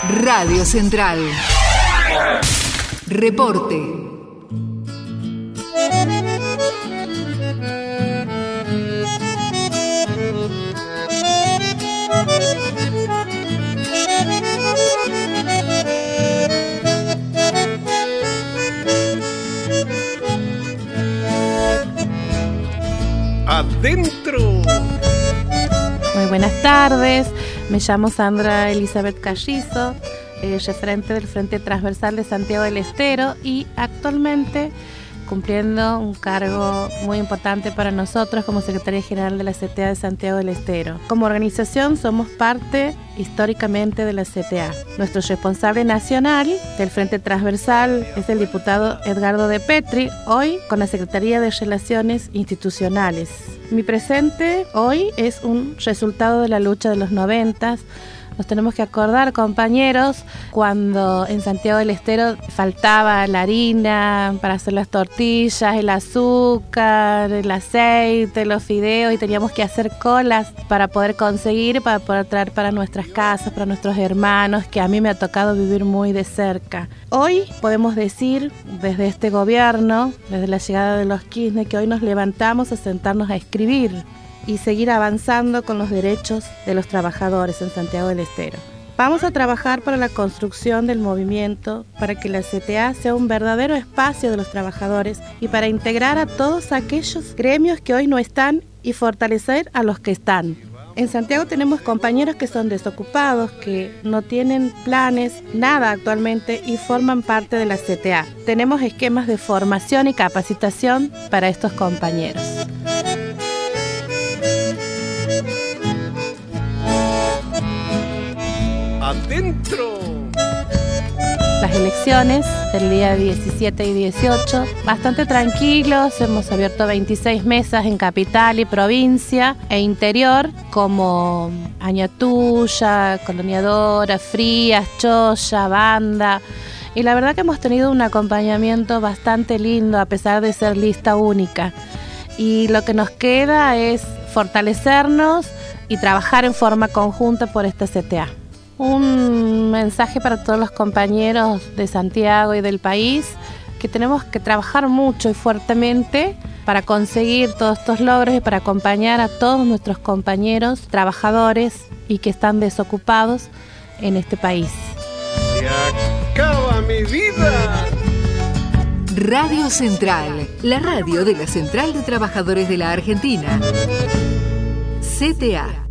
Radio Central. Reporte. Adentro. Muy buenas tardes, me llamo Sandra Elizabeth Callizo, referente del Frente Transversal de Santiago del Estero y actualmente cumpliendo un cargo muy importante para nosotros como Secretaría General de la CTA de Santiago del Estero. Como organización somos parte históricamente de la CTA. Nuestro responsable nacional del Frente Transversal es el diputado Edgardo de Petri, hoy con la Secretaría de Relaciones Institucionales. Mi presente hoy es un resultado de la lucha de los 90. Nos tenemos que acordar, compañeros, cuando en Santiago del Estero faltaba la harina para hacer las tortillas, el azúcar, el aceite, los fideos, y teníamos que hacer colas para poder conseguir, para poder traer para nuestras casas, para nuestros hermanos, que a mí me ha tocado vivir muy de cerca. Hoy podemos decir, desde este gobierno, desde la llegada de los Kirchner, que hoy nos levantamos a sentarnos a escribir y seguir avanzando con los derechos de los trabajadores en Santiago del Estero. Vamos a trabajar para la construcción del movimiento, para que la CTA sea un verdadero espacio de los trabajadores y para integrar a todos aquellos gremios que hoy no están y fortalecer a los que están. En Santiago tenemos compañeros que son desocupados, que no tienen planes, nada actualmente y forman parte de la CTA. Tenemos esquemas de formación y capacitación para estos compañeros. Adentro. Las elecciones del día 17 y 18, bastante tranquilos, hemos abierto 26 mesas en capital y provincia e interior, como Añatuya, Coloniadora, Frías, Choya, Banda, y la verdad que hemos tenido un acompañamiento bastante lindo a pesar de ser lista única. Y lo que nos queda es fortalecernos y trabajar en forma conjunta por esta CTA. Un mensaje para todos los compañeros de Santiago y del país, que tenemos que trabajar mucho y fuertemente para conseguir todos estos logros y para acompañar a todos nuestros compañeros trabajadores y que están desocupados en este país. Se acaba mi vida. Radio Central, la radio de la Central de Trabajadores de la Argentina. CTA.